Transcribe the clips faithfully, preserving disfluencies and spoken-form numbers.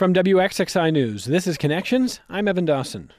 From W X X I News, this is Connections. I'm Evan Dawson.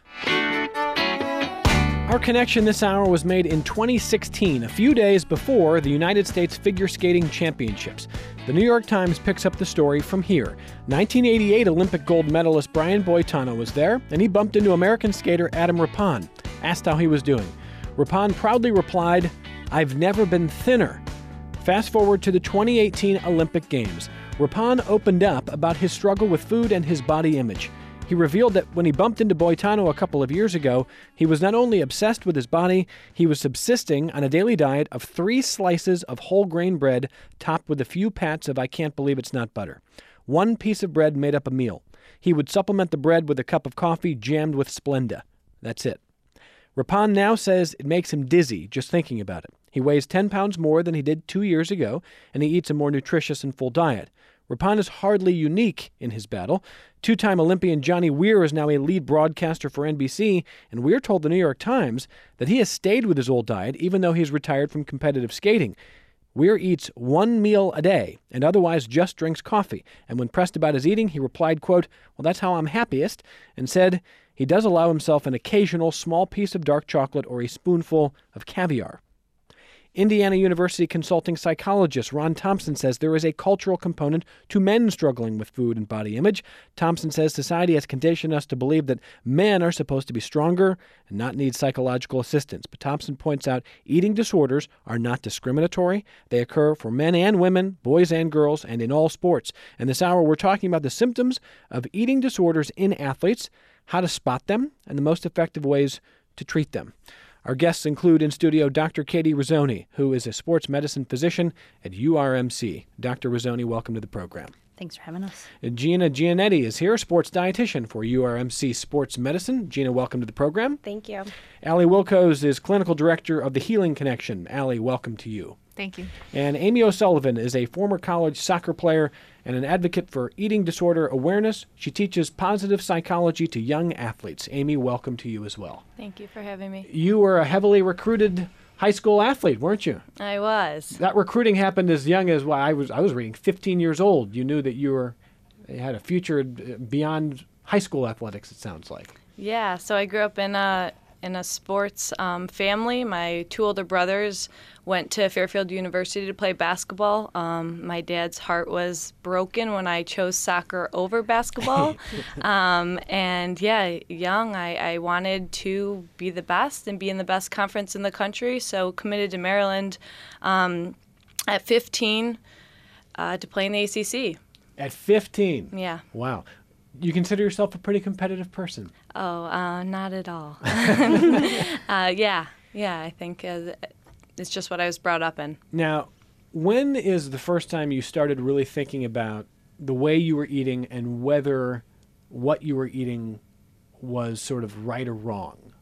Our connection this hour was made in twenty sixteen, a few days before the United States Figure Skating Championships. The New York Times picks up the story from here. nineteen eighty-eight Olympic gold medalist Brian Boitano was there, and he bumped into American skater Adam Rippon. Asked how he was doing. Rippon proudly replied, "I've never been thinner." Fast forward to the twenty eighteen Olympic Games. Rippon opened up about his struggle with food and his body image. He revealed that when he bumped into Boitano a couple of years ago, he was not only obsessed with his body, he was subsisting on a daily diet of three slices of whole grain bread topped with a few pats of I can't believe it's not butter. One piece of bread made up a meal. He would supplement the bread with a cup of coffee jammed with Splenda. That's it. Rippon now says it makes him dizzy just thinking about it. He weighs ten pounds more than he did two years ago, and he eats a more nutritious and full diet. Rippon is hardly unique in his battle. Two-time Olympian Johnny Weir is now a lead broadcaster for N B C, and Weir told the New York Times that he has stayed with his old diet even though he's retired from competitive skating. Weir eats one meal a day and otherwise just drinks coffee, and when pressed about his eating, he replied, quote, "Well, that's how I'm happiest," and said he does allow himself an occasional small piece of dark chocolate or a spoonful of caviar. Indiana University consulting psychologist Ron Thompson says there is a cultural component to men struggling with food and body image. Thompson says society has conditioned us to believe that men are supposed to be stronger and not need psychological assistance. But Thompson points out eating disorders are not discriminatory. They occur for men and women, boys and girls, and in all sports. And this hour we're talking about the symptoms of eating disorders in athletes, how to spot them, and the most effective ways to treat them. Our guests include in studio Doctor Katie Rizzoni, who is a sports medicine physician at U R M C. Doctor Rizzoni, welcome to the program. Thanks for having us. Gina Giannetti is here, sports dietitian for U R M C Sports Medicine. Gina, welcome to the program. Thank you. Allie Wilcoes is clinical director of the Healing Connection. Allie, welcome to you. Thank you. And Amy O'Sullivan is a former college soccer player and an advocate for eating disorder awareness. She teaches positive psychology to young athletes. Amy, welcome to you as well. Thank you for having me. You were a heavily recruited high school athlete, weren't you? I was. That recruiting happened as young as, well, I was I was reading, fifteen years old. You knew that you were you had a future beyond high school athletics, it sounds like. Yeah, so I grew up in a in a sports um, family. My two older brothers went to Fairfield University to play basketball. Um, my dad's heart was broken when I chose soccer over basketball. um, and yeah, young, I, I wanted to be the best and be in the best conference in the country, so committed to Maryland um, at fifteen uh, to play in the A C C. At fifteen? Yeah. Wow. You consider yourself a pretty competitive person? Oh, uh, not at all. uh, yeah, yeah, I think uh, it's just what I was brought up in. Now, when is the first time you started really thinking about the way you were eating and whether what you were eating was sort of right or wrong?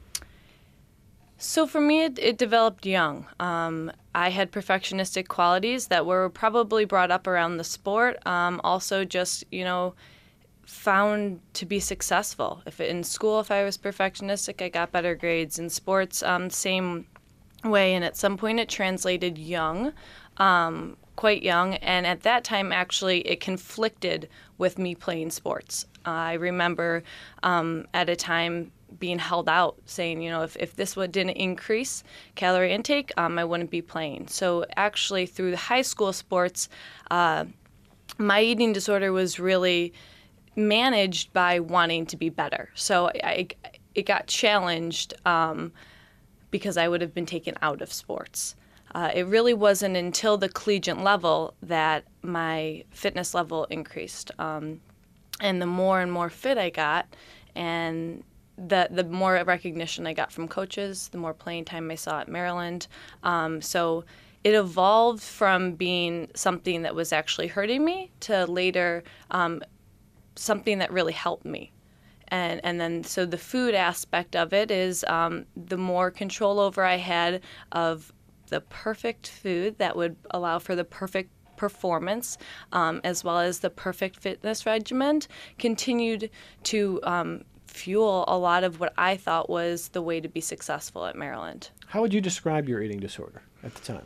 So for me, it, it developed young. Um, I had perfectionistic qualities that were probably brought up around the sport. Um, also just, you know, found to be successful. If in school, if I was perfectionistic, I got better grades. In sports, um, same way. And at some point, it translated young, um, quite young. And at that time, actually, it conflicted with me playing sports. Uh, I remember um, at a time being held out, saying, you know, if, if this would didn't increase calorie intake, um, I wouldn't be playing. So actually, through the high school sports, uh, my eating disorder was really managed by wanting to be better. So I, it got challenged um, because I would have been taken out of sports. Uh, it really wasn't until the collegiate level that my fitness level increased. Um, and the more and more fit I got, and the the more recognition I got from coaches, the more playing time I saw at Maryland. Um, so it evolved from being something that was actually hurting me to later um, something that really helped me. And and then so the food aspect of it is um, the more control over I had of the perfect food that would allow for the perfect performance, um, as well as the perfect fitness regimen, continued to um, fuel a lot of what I thought was the way to be successful at Maryland. How would you describe your eating disorder at the time?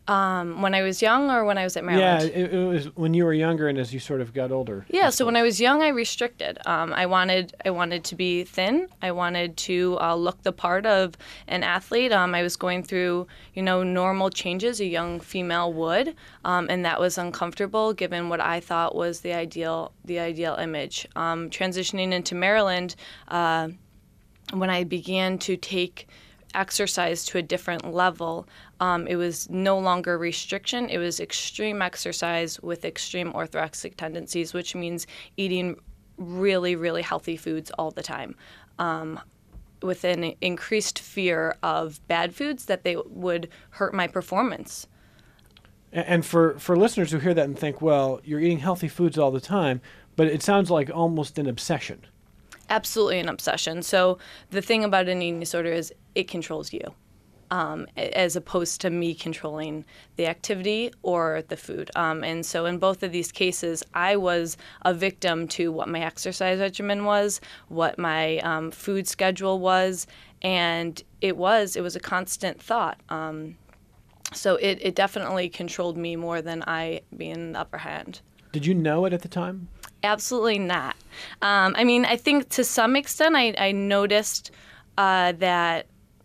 Um, when I was young or when I was at Maryland? Yeah, it, it was when you were younger and as you sort of got older. Yeah, so when I was young, I restricted. Um, I wanted I wanted to be thin. I wanted to uh, look the part of an athlete. Um, I was going through, you know, normal changes a young female would, um, and that was uncomfortable given what I thought was the ideal the ideal image. Um, transitioning into Maryland, uh, when I began to take exercise to a different level, um, it was no longer restriction. It was extreme exercise with extreme orthorexic tendencies, which means eating really, really healthy foods all the time, um, with an increased fear of bad foods that they would hurt my performance. And for, for listeners who hear that and think, well, you're eating healthy foods all the time, but it sounds like almost an obsession. Absolutely an obsession. So the thing about an eating disorder is it controls you, um, as opposed to me controlling the activity or the food. Um, and so in both of these cases, I was a victim to what my exercise regimen was, what my um, food schedule was, and it was it was a constant thought. Um, so it, it definitely controlled me more than I being the upper hand. Did you know it at the time? Absolutely not. Um, I mean, I think to some extent I, I noticed uh, that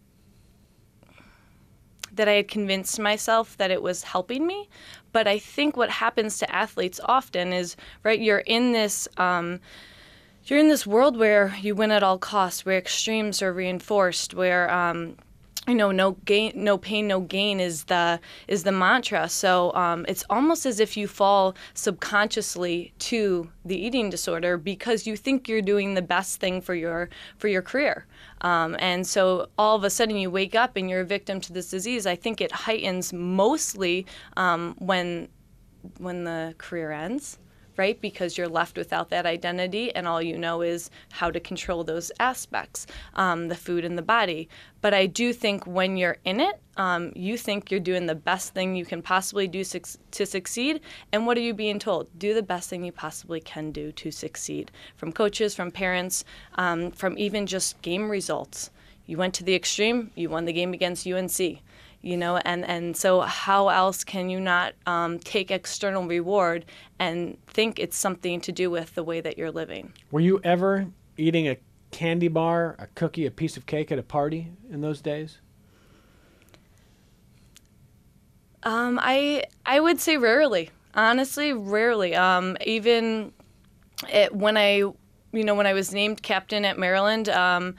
that I had convinced myself that it was helping me. But I think what happens to athletes often is, right, you're in this um, you're in this world where you win at all costs, where extremes are reinforced, where um, you know, no gain, no pain, no gain is the is the mantra. So um, it's almost as if you fall subconsciously to the eating disorder because you think you're doing the best thing for your for your career. Um, and so all of a sudden you wake up and you're a victim to this disease. I think it heightens mostly um, when when the career ends, right? Because you're left without that identity and all you know is how to control those aspects, um, the food and the body. But I do think when you're in it, um, you think you're doing the best thing you can possibly do su- to succeed. And what are you being told? Do the best thing you possibly can do to succeed. From coaches, from parents, um, from even just game results. You went to the extreme, you won the game against U N C. You know, and, and so how else can you not um, take external reward and think it's something to do with the way that you're living? Were you ever eating a candy bar, a cookie, a piece of cake at a party in those days? Um, I I would say rarely. Honestly, rarely. Um, even it, when I, you know, when I was named captain at Maryland, um,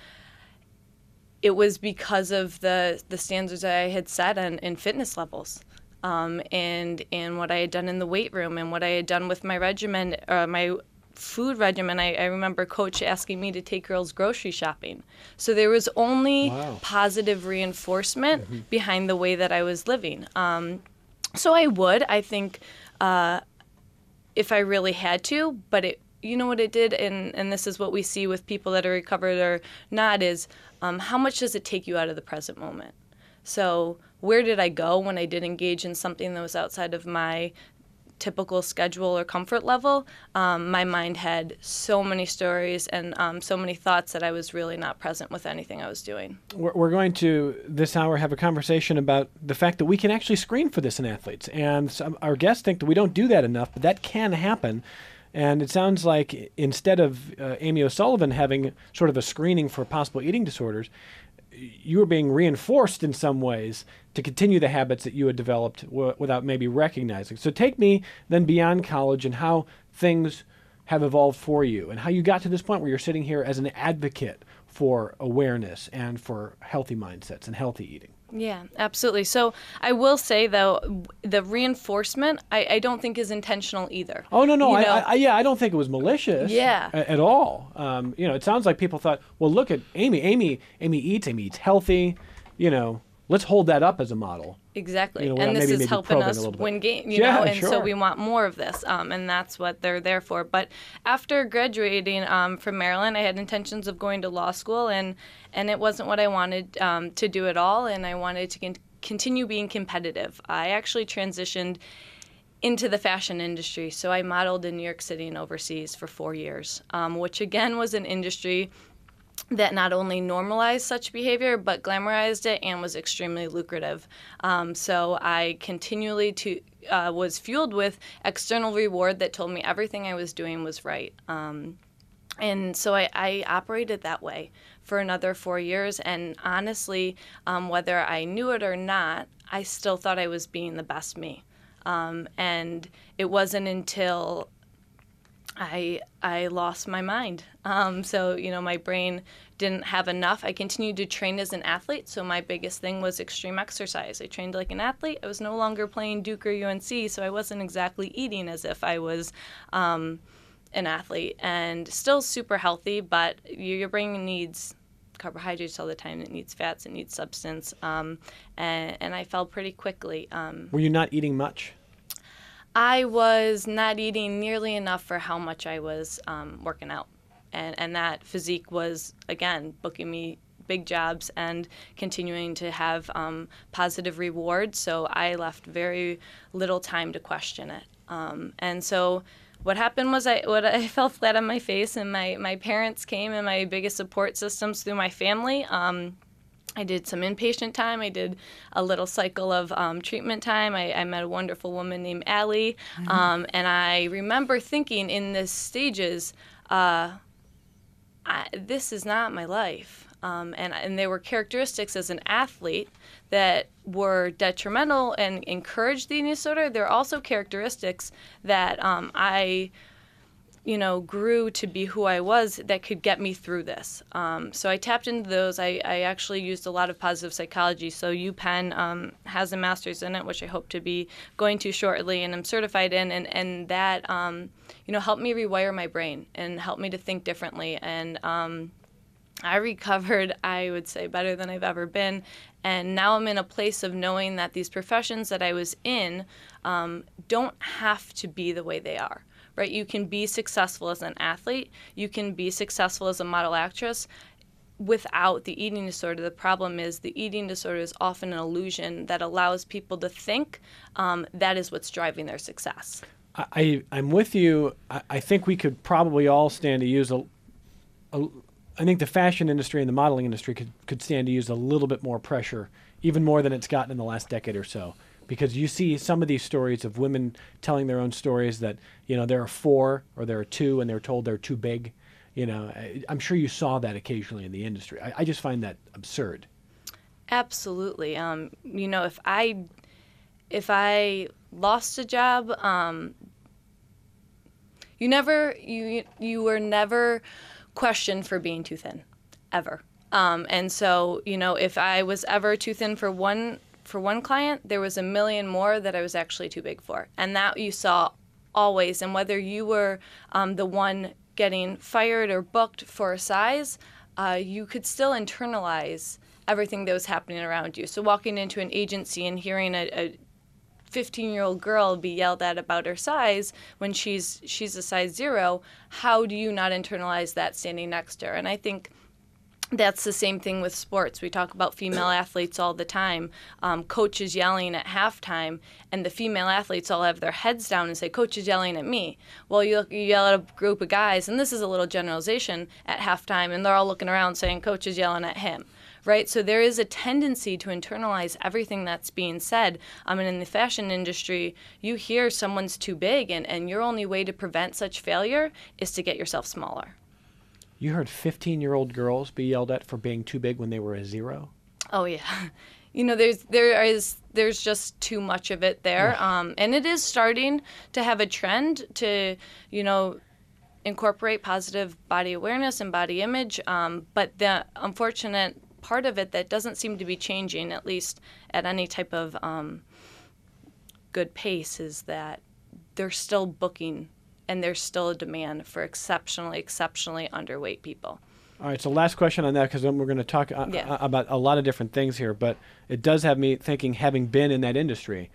it was because of the, the standards that I had set in, in fitness levels, um, and and what I had done in the weight room and what I had done with my regimen, uh, my food regimen. I, I remember Coach asking me to take girls grocery shopping. So there was only Wow. positive reinforcement Mm-hmm. behind the way that I was living. Um, so I would, I think, uh, if I really had to, but it, you know what it did, and, and this is what we see with people that are recovered or not, is um, how much does it take you out of the present moment? So where did I go when I did engage in something that was outside of my typical schedule or comfort level? Um, my mind had so many stories and um, so many thoughts that I was really not present with anything I was doing. We're we're going to, this hour, have a conversation about the fact that we can actually screen for this in athletes. And some, our guests think that we don't do that enough, but that can happen. And it sounds like instead of uh, Amy O'Sullivan having sort of a screening for possible eating disorders, you were being reinforced in some ways to continue the habits that you had developed w- without maybe recognizing. So take me then beyond college and how things have evolved for you and how you got to this point where you're sitting here as an advocate for awareness and for healthy mindsets and healthy eating. Yeah, absolutely. So I will say, though, the reinforcement, I, I don't think is intentional either. Oh, no, no. You I, know? I, yeah, I don't think it was malicious Yeah. a- at all. Um, you know, it sounds like people thought, well, look at Amy. Amy Amy eats. Amy eats healthy. You know, let's hold that up as a model. Exactly. You know, without and this maybe- is maybe helping probing a us little bit. win game, you Yeah, know, and sure. so we want more of this, um, and that's what they're there for. But after graduating um, from Maryland, I had intentions of going to law school, and, and it wasn't what I wanted um, to do at all, and I wanted to con- continue being competitive. I actually transitioned into the fashion industry, so I modeled in New York City and overseas for four years, um, which again was an industry that not only normalized such behavior but glamorized it and was extremely lucrative. Um, so I continually to uh, was fueled with external reward that told me everything I was doing was right. Um, and so I, I operated that way for another four years. And honestly, um, whether I knew it or not, I still thought I was being the best me. Um, and it wasn't until I I lost my mind. Um, so, you know, my brain didn't have enough. I continued to train as an athlete, so my biggest thing was extreme exercise. I trained like an athlete. I was no longer playing Duke or U N C, so I wasn't exactly eating as if I was um, an athlete. And still super healthy, but your brain needs carbohydrates all the time. It needs fats. It needs substance. Um, and, and I fell pretty quickly. Um, Were you not eating much? I was not eating nearly enough for how much I was um, working out. And, and that physique was, again, booking me big jobs and continuing to have um, positive rewards. So I left very little time to question it. Um, and so what happened was I what I fell flat on my face, and my, my parents came, and my biggest support systems through my family. Um, I did some inpatient time. I did a little cycle of um, treatment time. I, I met a wonderful woman named Allie, mm-hmm. um, and I remember thinking in the stages, uh, I, this is not my life. Um, and, and there were characteristics as an athlete that were detrimental and encouraged the eating disorder. There are also characteristics that um, I, you know, grew to be who I was that could get me through this. Um, so I tapped into those. I, I actually used a lot of positive psychology. So UPenn um, has a master's in it, which I hope to be going to shortly, and I'm certified in. And, and that, um, you know, helped me rewire my brain and helped me to think differently. And um, I recovered, I would say, better than I've ever been. And now I'm in a place of knowing that these professions that I was in um, don't have to be the way they are. Right? You can be successful as an athlete. You can be successful as a model actress without the eating disorder. The problem is the eating disorder is often an illusion that allows people to think um, that is what's driving their success. I, I'm with you. I, I think we could probably all stand to use a, a I think the fashion industry and the modeling industry could, could stand to use a little bit more pressure, even more than it's gotten in the last decade or so. Because you see some of these stories of women telling their own stories that, you know, there are four or there are two and they're told they're too big. You know, I, I'm sure you saw that occasionally in the industry. I, I just find that absurd. Absolutely. Um, you know, if I if I lost a job, um, you never you you were never questioned for being too thin, ever. Um, and so, you know, if I was ever too thin for one for one client, there was a million more that I was actually too big for. And that you saw always. And whether you were um, the one getting fired or booked for a size, uh, you could still internalize everything that was happening around you. So walking into an agency and hearing a, a fifteen-year-old girl be yelled at about her size when she's she's a size zero, how do you not internalize that standing next to her? And I think that's the same thing with sports. We talk about female athletes all the time. Um, coaches yelling at halftime, and the female athletes all have their heads down and say, "Coach is yelling at me." Well, you, look, you yell at a group of guys, and this is a little generalization, at halftime, and they're all looking around saying, "Coach is yelling at him." Right? So there is a tendency to internalize everything that's being said. I mean, in the fashion industry, you hear someone's too big, and, and your only way to prevent such failure is to get yourself smaller. You heard fifteen-year-old girls be yelled at for being too big when they were a zero? Oh, yeah. You know, there's there is there's just too much of it there. Um, and it is starting to have a trend to, you know, incorporate positive body awareness and body image. Um, but the unfortunate part of it that doesn't seem to be changing, at least at any type of um, good pace, is that they're still booking and there's still a demand for exceptionally, exceptionally underweight people. All right, so last question on that, because then we're going to talk uh, yeah. about a lot of different things here, but it does have me thinking, having been in that industry,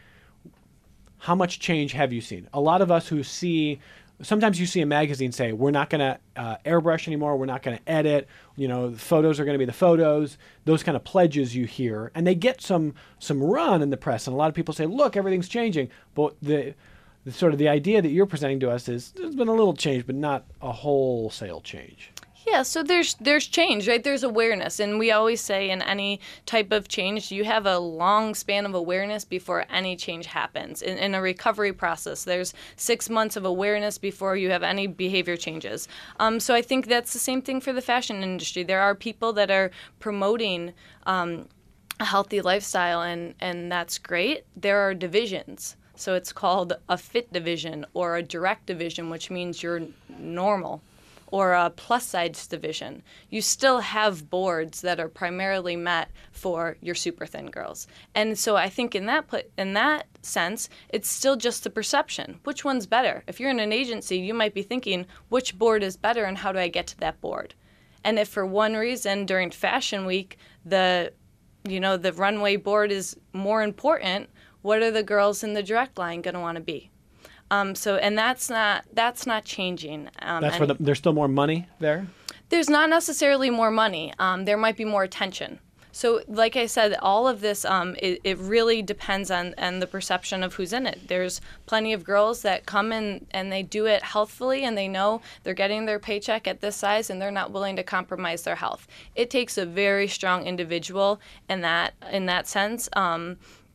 how much change have you seen? A lot of us who see, sometimes you see a magazine say, we're not going to uh, airbrush anymore, we're not going to edit, you know, the photos are going to be the photos, those kind of pledges you hear, and they get some some run in the press, and a lot of people say, look, everything's changing, but the... The, sort of the idea that you're presenting to us is there's been a little change, but not a wholesale change. Yeah, so there's there's change, right? There's awareness, and we always say in any type of change, you have a long span of awareness before any change happens. In, in a recovery process, there's six months of awareness before you have any behavior changes. Um, so I think that's the same thing for the fashion industry. There are people that are promoting um, a healthy lifestyle, and, and that's great. There are divisions. So it's called a fit division or a direct division, which means you're normal, or a plus size division. You still have boards that are primarily met for your super thin girls. And so I think in that put, in that sense, it's still just the perception. Which one's better? If you're in an agency, you might be thinking, which board is better and how do I get to that board? And if for one reason during Fashion Week, the you know, the runway board is more important, what are the girls in the direct line going to want to be? Um, so, and that's not that's not changing. Um, That's where the, there's still more money there? There's not necessarily more money. Um, there might be more attention. So, like I said, all of this, um, it, it really depends on, on the perception of who's in it. There's plenty of girls that come in and they do it healthfully, and they know they're getting their paycheck at this size, and they're not willing to compromise their health. It takes a very strong individual in that in that sense, um,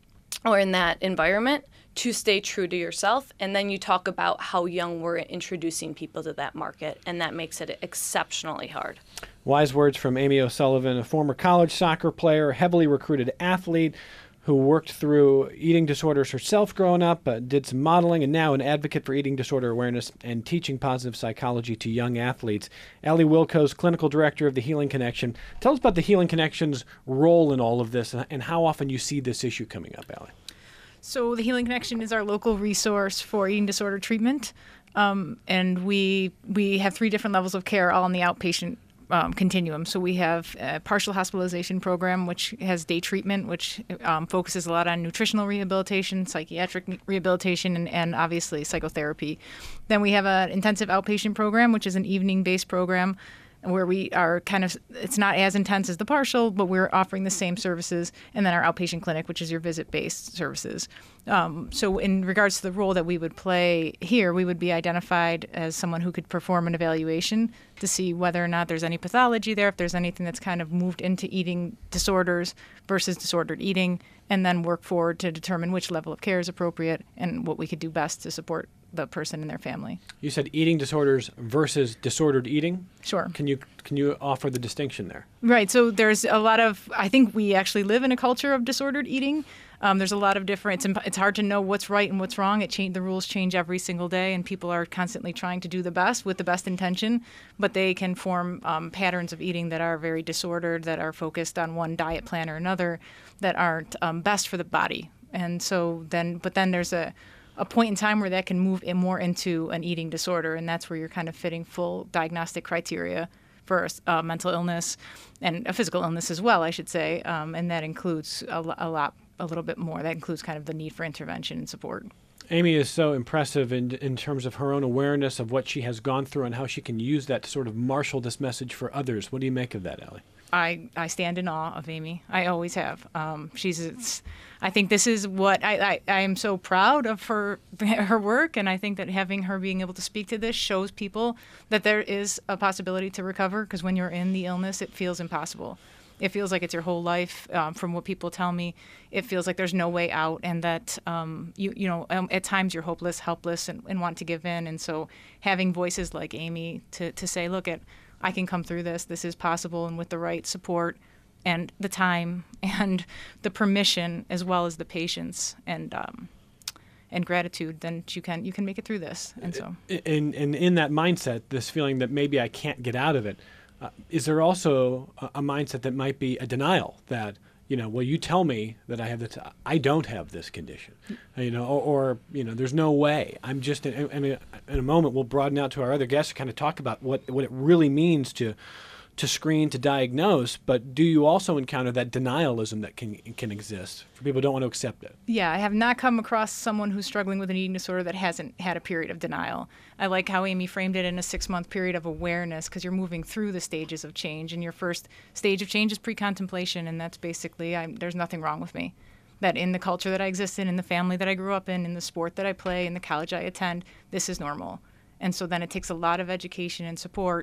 or in that environment, to stay true to yourself. And then you talk about how young we're introducing people to that market, and that makes it exceptionally hard. Wise words from Amy O'Sullivan, a former college soccer player, heavily recruited athlete who worked through eating disorders herself growing up, uh, did some modeling, and now an advocate for eating disorder awareness and teaching positive psychology to young athletes. Allie Wilco's clinical director of the Healing Connection. Tell us about the Healing Connection's role in all of this and how often you see this issue coming up, Allie. So the Healing Connection is our local resource for eating disorder treatment, um, and we we have three different levels of care, all in the outpatient um, continuum. So we have a partial hospitalization program, which has day treatment, which um, focuses a lot on nutritional rehabilitation, psychiatric rehabilitation, and, and obviously psychotherapy. Then we have an intensive outpatient program, which is an evening-based program, where we are kind of, it's not as intense as the partial, but we're offering the same services. And then our outpatient clinic, which is your visit-based services. Um, so in regards to the role that we would play here, we would be identified as someone who could perform an evaluation to see whether or not there's any pathology there, if there's anything that's kind of moved into eating disorders versus disordered eating, and then work forward to determine which level of care is appropriate and what we could do best to support the person and their family. You said eating disorders versus disordered eating? Sure. Can you can you offer the distinction there? Right. So there's a lot of, I think we actually live in a culture of disordered eating. Um, there's a lot of different, it's, it's hard to know what's right and what's wrong. It change, the rules change every single day, and people are constantly trying to do the best with the best intention, but they can form um, patterns of eating that are very disordered, that are focused on one diet plan or another, that aren't um, best for the body. And so then, but then there's a, a point in time where that can move in more into an eating disorder, and that's where you're kind of fitting full diagnostic criteria for a mental illness and a physical illness as well, I should say, um, and that includes a, a lot, a little bit more. That includes kind of the need for intervention and support. Amy is so impressive in in terms of her own awareness of what she has gone through and how she can use that to sort of marshal this message for others. What do you make of that, Allie? I, I stand in awe of Amy. I always have. Um, she's. It's, I think this is what I, I, I am so proud of her her work, and I think that having her being able to speak to this shows people that there is a possibility to recover. Because when you're in the illness, it feels impossible. It feels like it's your whole life. Um, from what people tell me, it feels like there's no way out, and that um, you you know um, at times you're hopeless, helpless, and, and want to give in. And so having voices like Amy to to say, look at. I can come through this. This is possible, and with the right support and the time and the permission, as well as the patience and um, and gratitude, then you can you can make it through this. And so, and and in that mindset, this feeling that maybe I can't get out of it, uh, is there also a, a mindset that might be a denial that, you know, well, you tell me that I have this, I don't have this condition, you know, or, or you know, there's no way. I'm just, in, in, a, in a moment, we'll broaden out to our other guests to kind of talk about what, what it really means to to screen, to diagnose, but do you also encounter that denialism that can can exist for people who don't want to accept it? Yeah, I have not come across someone who's struggling with an eating disorder that hasn't had a period of denial. I like how Amy framed it in a six-month period of awareness, because you're moving through the stages of change, and your first stage of change is pre-contemplation, and that's basically, I'm, there's nothing wrong with me. That in the culture that I exist in, in the family that I grew up in, in the sport that I play, in the college I attend, this is normal. And so then it takes a lot of education and support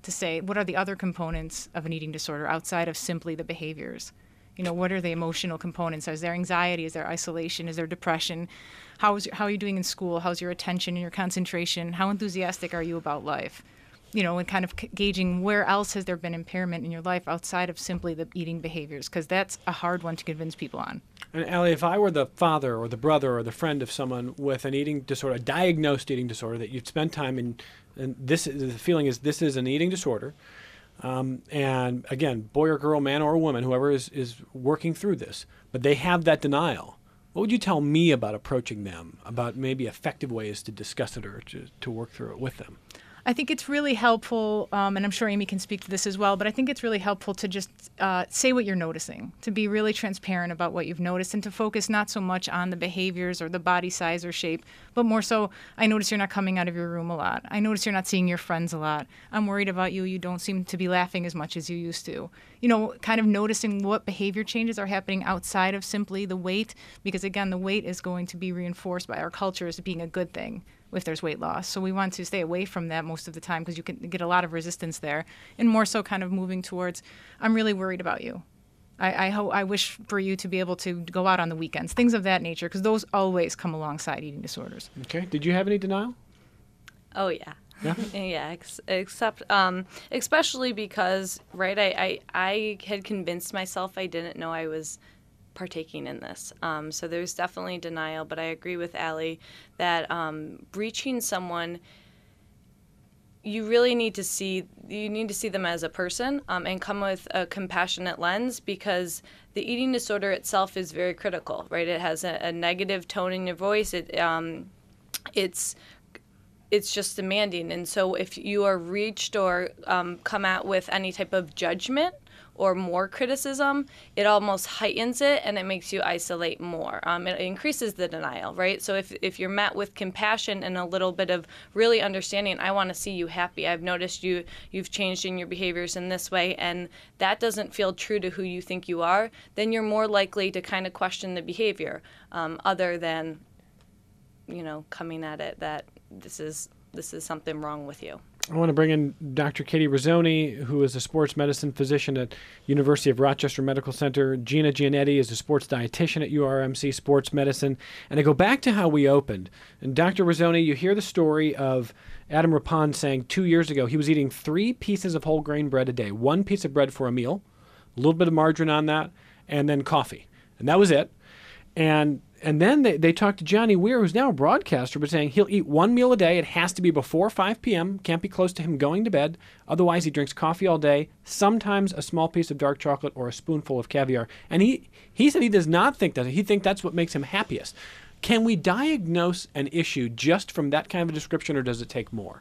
to say, what are the other components of an eating disorder outside of simply the behaviors? You know, what are the emotional components? Is there anxiety? Is there isolation? Is there depression? How is how are you doing in school? How's your attention and your concentration? How enthusiastic are you about life? You know, and kind of c- gauging where else has there been impairment in your life outside of simply the eating behaviors, because that's a hard one to convince people on. And Allie, if I were the father or the brother or the friend of someone with an eating disorder, a diagnosed eating disorder, that you'd spend time in, and this is, the feeling is this is an eating disorder, um, and again, boy or girl, man or woman, whoever is, is working through this, but they have that denial. What would you tell me about approaching them, about maybe effective ways to discuss it or to, to work through it with them? I think it's really helpful, um, and I'm sure Amy can speak to this as well, but I think it's really helpful to just uh, say what you're noticing, to be really transparent about what you've noticed, and to focus not so much on the behaviors or the body size or shape, but more so, I notice you're not coming out of your room a lot. I notice you're not seeing your friends a lot. I'm worried about you. You don't seem to be laughing as much as you used to. You know, kind of noticing what behavior changes are happening outside of simply the weight, because again, the weight is going to be reinforced by our culture as being a good thing if there's weight loss. So we want to stay away from that most of the time, because you can get a lot of resistance there, and more so kind of moving towards, I'm really worried about you. I I, ho- I wish for you to be able to go out on the weekends, things of that nature, because those always come alongside eating disorders. Okay. Did you have any denial? Oh, yeah. Yeah? yeah, ex- except, um, especially because, right, I, I, I had convinced myself I didn't know I was partaking in this. Um, so there's definitely denial, but I agree with Allie that um, reaching someone, you really need to see, you need to see them as a person um, and come with a compassionate lens, because the eating disorder itself is very critical, right? It has a, a negative tone in your voice. It, um, it's it's just demanding. And so if you are reached or um, come out with any type of judgment or more criticism, it almost heightens it and it makes you isolate more. Um, it increases the denial, right? So if, if you're met with compassion and a little bit of really understanding, I want to see you happy. I've noticed you, you've changed in your behaviors in this way, and that doesn't feel true to who you think you are, then you're more likely to kind of question the behavior um, other than, you know, coming at it that this is this is something wrong with you. I want to bring in Doctor Katie Rizzoni, who is a sports medicine physician at University of Rochester Medical Center. Gina Giannetti is a sports dietitian at U R M C Sports Medicine. And I go back to how we opened. And Doctor Rizzoni, you hear the story of Adam Rippon saying two years ago he was eating three pieces of whole grain bread a day, one piece of bread for a meal, a little bit of margarine on that, and then coffee. And that was it. And and then they, they talked to Johnny Weir, who's now a broadcaster, but saying he'll eat one meal a day. It has to be before five p.m., can't be close to him going to bed. Otherwise, he drinks coffee all day, sometimes a small piece of dark chocolate or a spoonful of caviar. And he, he said he does not think that. He thinks that's what makes him happiest. Can we diagnose an issue just from that kind of a description, or does it take more?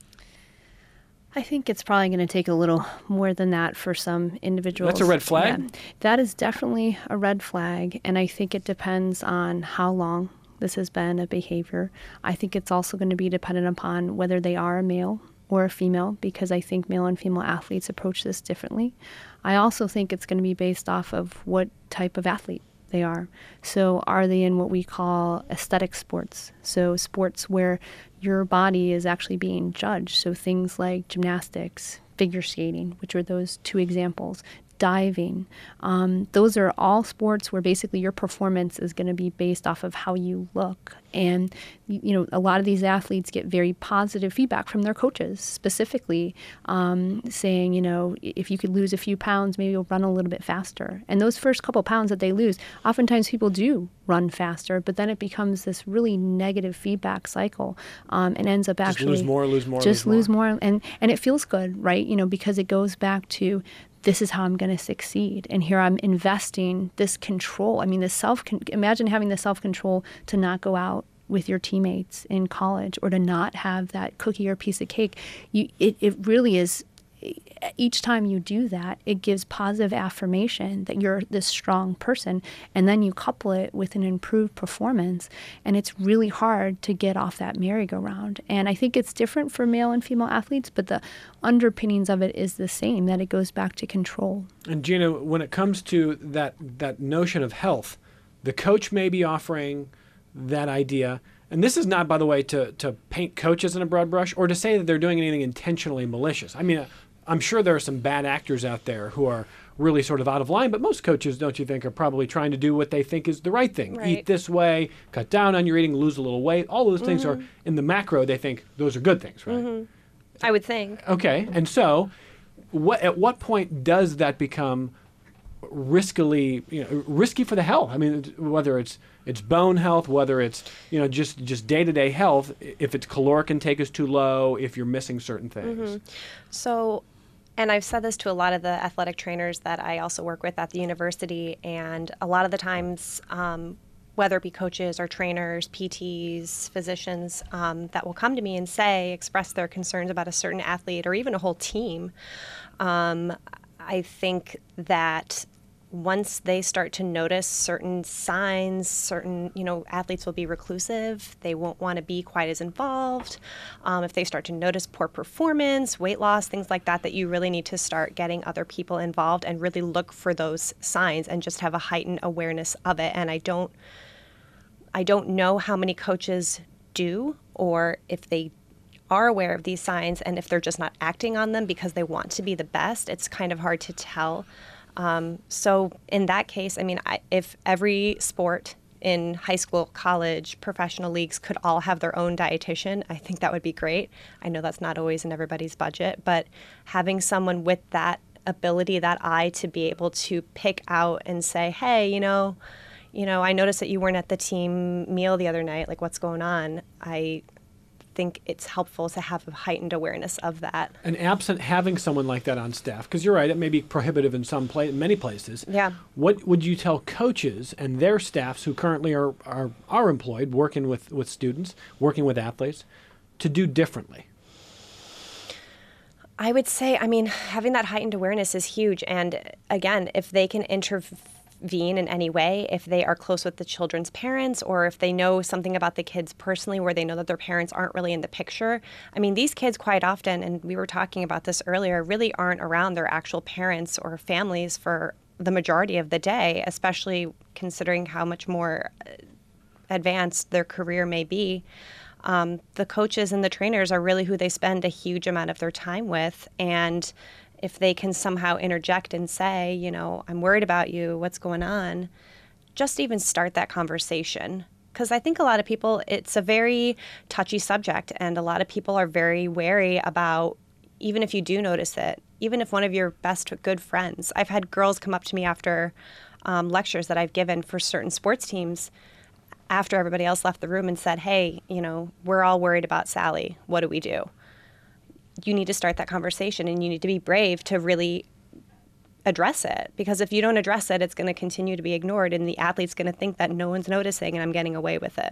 I think it's probably going to take a little more than that for some individuals. That's a red flag? Yeah, that is definitely a red flag, and I think it depends on how long this has been a behavior. I think it's also going to be dependent upon whether they are a male or a female, because I think male and female athletes approach this differently. I also think it's going to be based off of what type of athlete they are. So are they in what we call aesthetic sports? So sports where your body is actually being judged. So things like gymnastics, figure skating, which are those two examples, diving. Um, those are all sports where basically your performance is going to be based off of how you look. And, you know, a lot of these athletes get very positive feedback from their coaches, specifically um, saying, you know, if you could lose a few pounds, maybe you'll run a little bit faster. And those first couple pounds that they lose, oftentimes people do run faster, but then it becomes this really negative feedback cycle um, and ends up just actually... lose more, lose more, Just lose more. lose more. And, and it feels good, right? You know, because it goes back to this is how I'm going to succeed. And here I'm investing this control. I mean, this self, imagine having the self-control to not go out with your teammates in college or to not have that cookie or piece of cake. You, it, it really is, each time you do that, it gives positive affirmation that you're this strong person. And then you couple it with an improved performance. And it's really hard to get off that merry-go-round. And I think it's different for male and female athletes, but the underpinnings of it is the same, that it goes back to control. And Gina, when it comes to that that notion of health, the coach may be offering that idea. And this is not, by the way, to, to paint coaches in a broad brush or to say that they're doing anything intentionally malicious. I mean, uh, I'm sure there are some bad actors out there who are really sort of out of line, but most coaches, don't you think, are probably trying to do what they think is the right thing. Right. Eat this way, cut down on your eating, lose a little weight. All those things Mm-hmm. are, in the macro, they think those are good things, right? Mm-hmm. I would think. Okay, and so what, at what point does that become riskily, you know, risky for the health? I mean, whether it's it's bone health, whether it's, you know, just just day-to-day health, if its caloric intake is too low, if you're missing certain things. Mm-hmm. So, and I've said this to a lot of the athletic trainers that I also work with at the university, and a lot of the times, um, whether it be coaches or trainers, P Ts, physicians, um, that will come to me and say, express their concerns about a certain athlete or even a whole team. Um, I think that once they start to notice certain signs, certain, you know, athletes will be reclusive. They won't want to be quite as involved. Um, if they start to notice poor performance, weight loss, things like that, that you really need to start getting other people involved and really look for those signs and just have a heightened awareness of it. And I don't, I don't know how many coaches do, or if they are aware of these signs and if they're just not acting on them because they want to be the best. It's kind of hard to tell. Um, so in that case, I mean, I, if every sport in high school, college, professional leagues could all have their own dietitian, I think that would be great. I know that's not always in everybody's budget, but having someone with that ability, that eye to be able to pick out and say, hey, you know, you know, I noticed that you weren't at the team meal the other night. Like, what's going on? I think it's helpful to have a heightened awareness of that. And absent having someone like that on staff, because you're right, it may be prohibitive in some pla- many places. Yeah. What would you tell coaches and their staffs who currently are, are, are employed, working with, with students, working with athletes, to do differently? I would say, I mean, having that heightened awareness is huge. And again, if they can intervene in any way, if they are close with the children's parents, or if they know something about the kids personally where they know that their parents aren't really in the picture. I mean, these kids quite often, and we were talking about this earlier, really aren't around their actual parents or families for the majority of the day, especially considering how much more advanced their career may be. Um, the coaches and the trainers are really who they spend a huge amount of their time with. And if they can somehow interject and say, you know, I'm worried about you, what's going on, just even start that conversation. Because I think a lot of people, it's a very touchy subject, and a lot of people are very wary about, even if you do notice it, even if one of your best good friends, I've had girls come up to me after um, lectures that I've given for certain sports teams, after everybody else left the room, and said, hey, you know, we're all worried about Sally. What do we do? You need to start that conversation, and you need to be brave to really address it, because if you don't address it, it's going to continue to be ignored, and the athlete's going to think that no one's noticing and I'm getting away with it.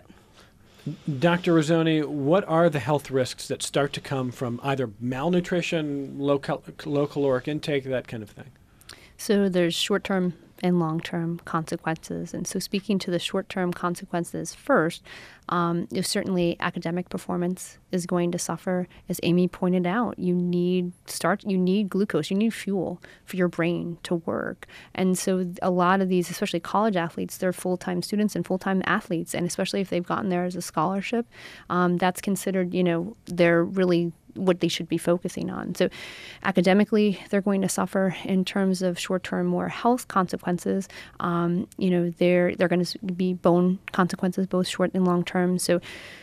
Doctor Rizzoni, what are the health risks that start to come from either malnutrition, low, cal- low caloric intake, that kind of thing? So there's short-term and long-term consequences. And so speaking to the short-term consequences first, um, you know, certainly academic performance is going to suffer. As Amy pointed out, you need start, you need glucose, you need fuel for your brain to work. And so a lot of these, especially college athletes, they're full-time students and full-time athletes. And especially if they've gotten there as a scholarship, um, that's considered, you know, they're really what they should be focusing on. So academically, they're going to suffer in terms of short-term more health consequences. Um, you know, they're, they're going to be bone consequences, both short and long-term. So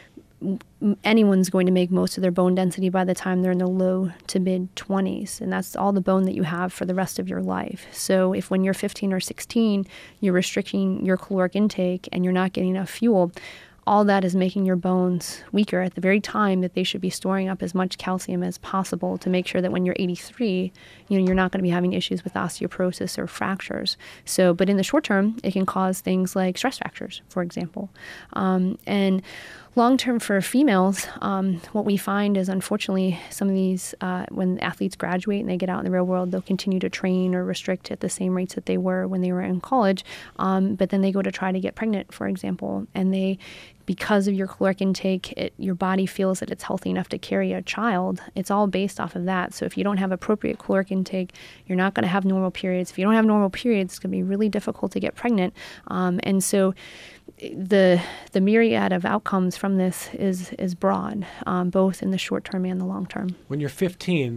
anyone's going to make most of their bone density by the time they're in the low to mid twenties, and that's all the bone that you have for the rest of your life. So if when you're fifteen or sixteen, you're restricting your caloric intake and you're not getting enough fuel, all that is making your bones weaker at the very time that they should be storing up as much calcium as possible to make sure that when you're eighty-three, you know, you're not going to be having issues with osteoporosis or fractures. So, but in the short term, it can cause things like stress fractures, for example. Um, and long term for females, um, what we find is unfortunately some of these, uh, when athletes graduate and they get out in the real world, they'll continue to train or restrict at the same rates that they were when they were in college. Um, but then they go to try to get pregnant, for example, and they, because of your caloric intake, it, your body feels that it's healthy enough to carry a child. It's all based off of that. So if you don't have appropriate caloric intake, you're not going to have normal periods. If you don't have normal periods, it's going to be really difficult to get pregnant. Um, and so the the myriad of outcomes from this is is broad, um, both in the short term and the long term. When you're fifteen,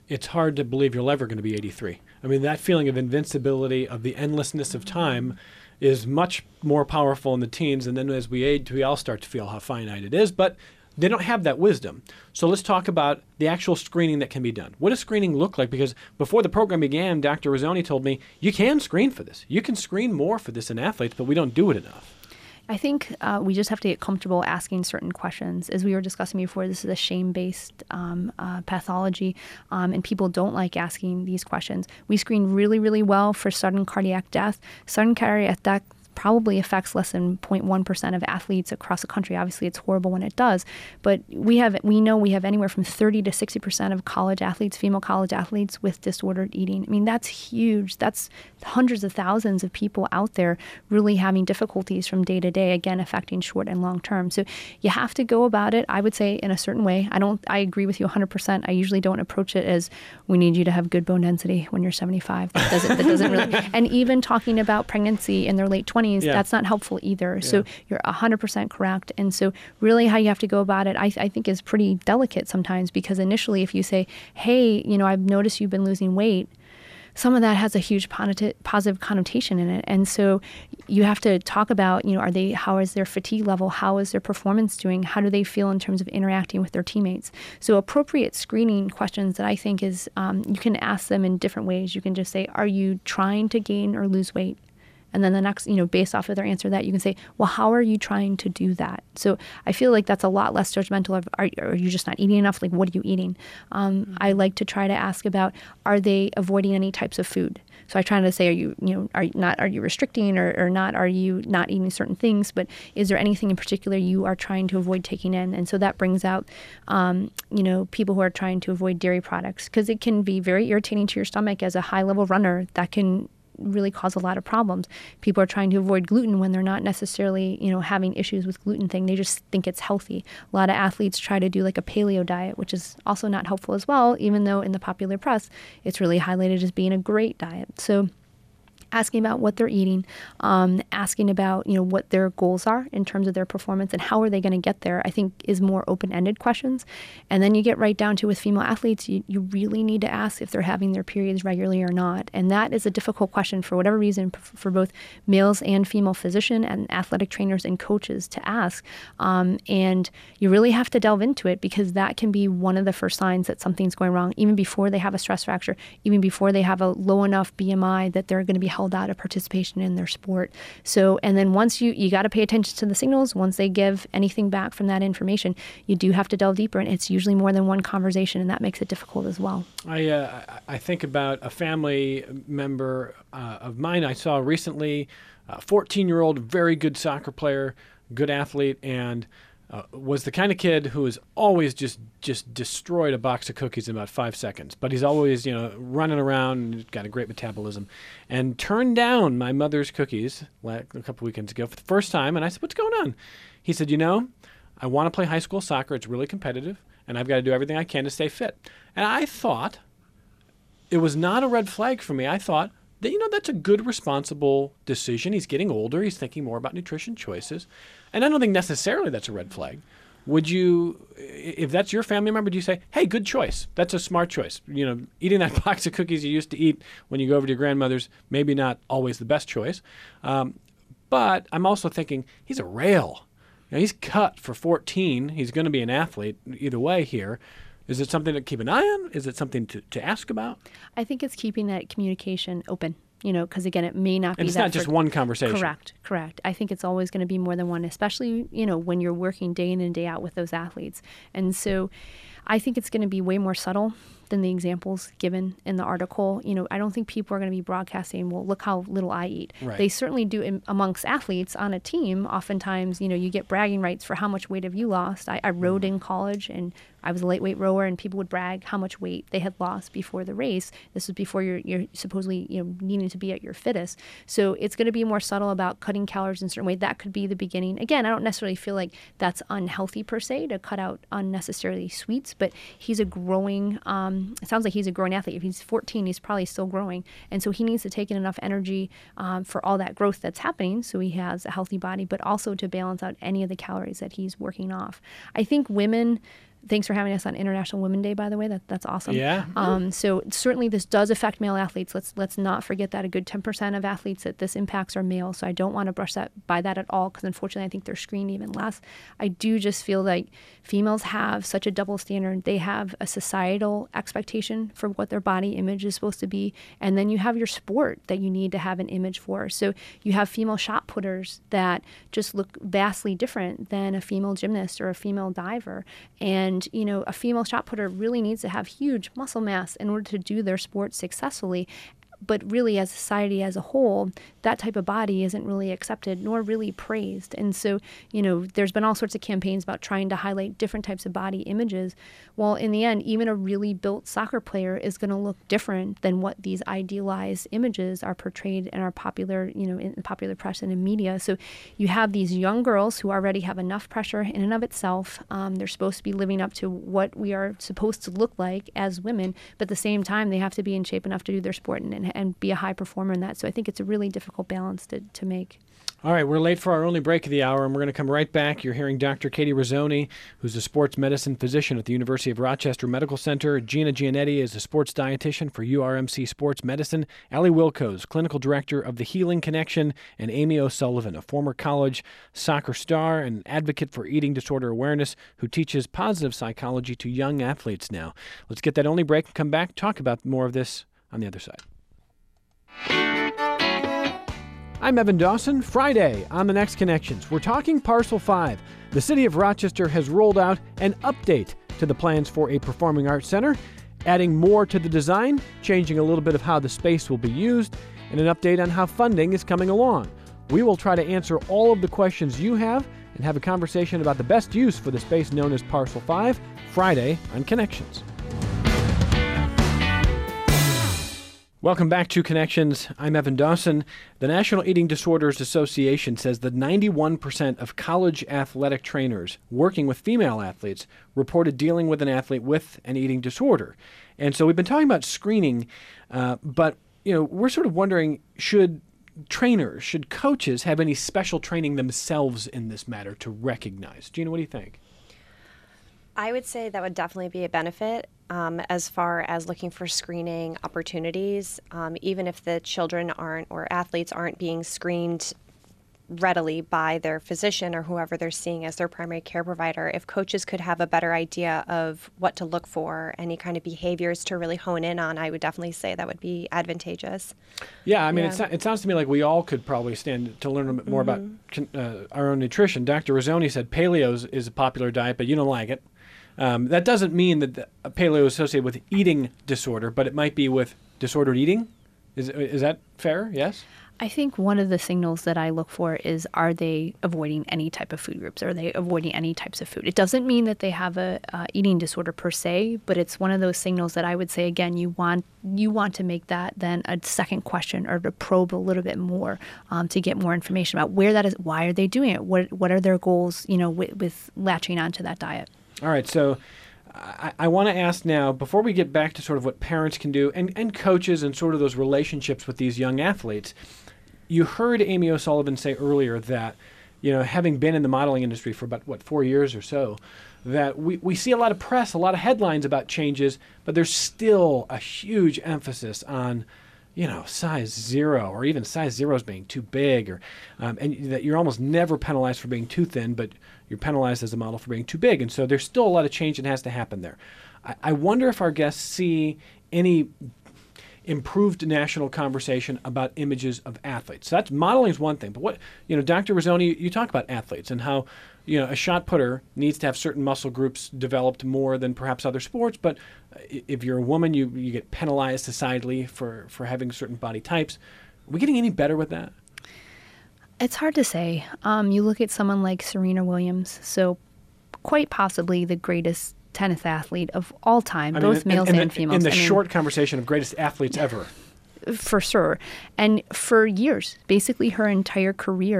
it's hard to believe you're ever going to be eighty-three. I mean, that feeling of invincibility, of the endlessness of time, is much more powerful in the teens. And then as we age, we all start to feel how finite it is. But they don't have that wisdom. So let's talk about the actual screening that can be done. What does screening look like? Because before the program began, Doctor Rizzoni told me, you can screen for this. You can screen more for this in athletes, but we don't do it enough. I think uh, we just have to get comfortable asking certain questions. As we were discussing before, this is a shame-based um, uh, pathology, um, and people don't like asking these questions. We screen really, really well for sudden cardiac death. Sudden cardiac death probably affects less than zero point one percent of athletes across the country. Obviously, it's horrible when it does, but we have we know we have anywhere from thirty to sixty percent of college athletes, female college athletes, with disordered eating. I mean, that's huge. That's hundreds of thousands of people out there really having difficulties from day to day, again, affecting short and long term. So you have to go about it, I would say, in a certain way. I don't. I agree with you one hundred percent. I usually don't approach it as we need you to have good bone density when you're seventy-five. That doesn't. That doesn't really. And even talking about pregnancy in their late twenties. Yeah. That's not helpful either. Yeah. So you're one hundred percent correct. And so really how you have to go about it, I, I think, is pretty delicate sometimes, because initially if you say, hey, you know, I've noticed you've been losing weight, some of that has a huge positive connotation in it. And so you have to talk about, you know, are they, how is their fatigue level? How is their performance doing? How do they feel in terms of interacting with their teammates? So appropriate screening questions that I think is, um, you can ask them in different ways. You can just say, are you trying to gain or lose weight? And then the next, you know, based off of their answer to that, you can say, well, how are you trying to do that? So I feel like that's a lot less judgmental of, are, are you just not eating enough? Like, what are you eating? Um, mm-hmm. I like to try to ask about, are they avoiding any types of food? So I try to say, are you, you know, are you not, are you restricting or, or not? Are you not eating certain things? But is there anything in particular you are trying to avoid taking in? And so that brings out, um, you know, people who are trying to avoid dairy products, because it can be very irritating to your stomach as a high-level runner. That can really cause a lot of problems. People are trying to avoid gluten when they're not necessarily, you know, having issues with gluten thing. They just think it's healthy. A lot of athletes try to do like a paleo diet, which is also not helpful as well, even though in the popular press, it's really highlighted as being a great diet. So asking about what they're eating, um, asking about, you know, what their goals are in terms of their performance and how are they going to get there, I think is more open-ended questions. And then you get right down to, with female athletes, you, you really need to ask if they're having their periods regularly or not. And that is a difficult question for whatever reason for both males and female physician and athletic trainers and coaches to ask. Um, and you really have to delve into it, because that can be one of the first signs that something's going wrong, even before they have a stress fracture, even before they have a low enough B M I that they're going to be held out of participation in their sport. So, and then once you, you got to pay attention to the signals. Once they give anything back from that information, you do have to delve deeper, and it's usually more than one conversation, and that makes it difficult as well. I uh, I think about a family member uh, of mine I saw recently, a fourteen-year-old, very good soccer player, good athlete, and Uh, was the kind of kid who has always just just destroyed a box of cookies in about five seconds. But he's always, you know, running around and got a great metabolism. And turned down my mother's cookies like a couple weekends ago for the first time. And I said, what's going on? He said, you know, I want to play high school soccer. It's really competitive. And I've got to do everything I can to stay fit. And I thought it was not a red flag for me. I thought that, you know, that's a good, responsible decision. He's getting older. He's thinking more about nutrition choices. And I don't think necessarily that's a red flag. Would you, if that's your family member, do you say, hey, good choice. That's a smart choice. You know, eating that box of cookies you used to eat when you go over to your grandmother's, maybe not always the best choice. Um, but I'm also thinking, he's a rail. You know, he's cut for fourteen. He's going to be an athlete either way here. Is it something to keep an eye on? Is it something to, to ask about? I think it's keeping that communication open, you know, because again, it may not be and it's that not just for, one conversation. Correct, correct. I think it's always going to be more than one, especially, you know, when you're working day in and day out with those athletes. And so I think it's going to be way more subtle than the examples given in the article. You know, I don't think people are going to be broadcasting, well, look how little I eat. Right. They certainly do in, amongst athletes on a team. Oftentimes, you know, you get bragging rights for how much weight have you lost. I, I rowed in college, and I was a lightweight rower, and people would brag how much weight they had lost before the race. This was before you're, you're supposedly, you know, needing to be at your fittest. So it's going to be more subtle about cutting calories in a certain way. That could be the beginning. Again, I don't necessarily feel like that's unhealthy per se, to cut out unnecessarily sweets, but he's a growing, um, it sounds like he's a growing athlete. If he's fourteen, he's probably still growing. And so he needs to take in enough energy um, for all that growth that's happening, so he has a healthy body, but also to balance out any of the calories that he's working off. I think women, Thanks for having us on International Women's Day, by the way. That that's awesome. Yeah. Um, so certainly this does affect male athletes. Let's let's not forget that a good ten percent of athletes that this impacts are male. So I don't want to brush that by that at all, because unfortunately I think they're screened even less. I do just feel like females have such a double standard. They have a societal expectation for what their body image is supposed to be, and then you have your sport that you need to have an image for. So you have female shot putters that just look vastly different than a female gymnast or a female diver, and And, you know, a female shot putter really needs to have huge muscle mass in order to do their sport successfully. But really, as a society as a whole, that type of body isn't really accepted nor really praised. And so, you know, there's been all sorts of campaigns about trying to highlight different types of body images. Well, in the end, even a really built soccer player is going to look different than what these idealized images are portrayed in our popular, you know, in the popular press and in media. So you have these young girls who already have enough pressure in and of itself. Um, they're supposed to be living up to what we are supposed to look like as women, but at the same time, they have to be in shape enough to do their sport and, and and be a high performer in that. So I think it's a really difficult balance to, to make. All right, we're late for our only break of the hour, and we're going to come right back. You're hearing Doctor Katie Rizzoni, who's a sports medicine physician at the University of Rochester Medical Center. Gina Giannetti is a sports dietitian for U R M C Sports Medicine. Allie Wilco's, clinical director of the Healing Connection, and Amy O'Sullivan, a former college soccer star and advocate for eating disorder awareness, who teaches positive psychology to young athletes now. Let's get that only break and come back, talk about more of this on the other side. I'm Evan Dawson. Friday on The Next Connections, we're talking Parcel five. The city of Rochester has rolled out an update to the plans for a performing arts center, adding more to the design, changing a little bit of how the space will be used, and an update on how funding is coming along. We will try to answer all of the questions you have and have a conversation about the best use for the space known as Parcel five, Friday on Connections. Welcome back to Connections. I'm Evan Dawson. The National Eating Disorders Association says that ninety-one percent of college athletic trainers working with female athletes reported dealing with an athlete with an eating disorder. And so we've been talking about screening, uh, but you know, we're sort of wondering, should trainers, should coaches have any special training themselves in this matter to recognize? Gina, what do you think? I would say that would definitely be a benefit um, as far as looking for screening opportunities. Um, even if the children aren't or athletes aren't being screened readily by their physician or whoever they're seeing as their primary care provider, if coaches could have a better idea of what to look for, any kind of behaviors to really hone in on, I would definitely say that would be advantageous. Yeah, I mean, Yeah. It, it sounds to me like we all could probably stand to learn a bit more mm-hmm. about uh, our own nutrition. Doctor Rizzoni said paleo is, is a popular diet, but you don't like it. Um, that doesn't mean that the paleo is associated with eating disorder, but it might be with disordered eating. Is is that fair? Yes? I think one of the signals that I look for is, are they avoiding any type of food groups? Are they avoiding any types of food? It doesn't mean that they have a uh, eating disorder per se, but it's one of those signals that I would say, again, you want you want to make that then a second question, or to probe a little bit more um, to get more information about where that is. Why are they doing it? What what are their goals, you know, with, with latching onto that diet? All right, so I, I want to ask now, before we get back to sort of what parents can do and, and coaches and sort of those relationships with these young athletes, you heard Amy O'Sullivan say earlier that, you know, having been in the modeling industry for about, what, four years or so, that we, we see a lot of press, a lot of headlines about changes, but there's still a huge emphasis on, you know, size zero, or even size zeros being too big, or um, and that you're almost never penalized for being too thin, but you're penalized as a model for being too big. And so there's still a lot of change that has to happen there. I, I wonder if our guests see any improved national conversation about images of athletes. So that's modeling is one thing, but what, you know, Doctor Rizzoni, you talk about athletes and how, you know, a shot putter needs to have certain muscle groups developed more than perhaps other sports, but if you're a woman, you, you get penalized societally for, for having certain body types. Are we getting any better with that? It's hard to say. Um, you look at someone like Serena Williams, so quite possibly the greatest tennis athlete of all time, I both mean, males in, in and the, females. In the I mean, short conversation of greatest athletes ever. For sure. And for years, basically her entire career,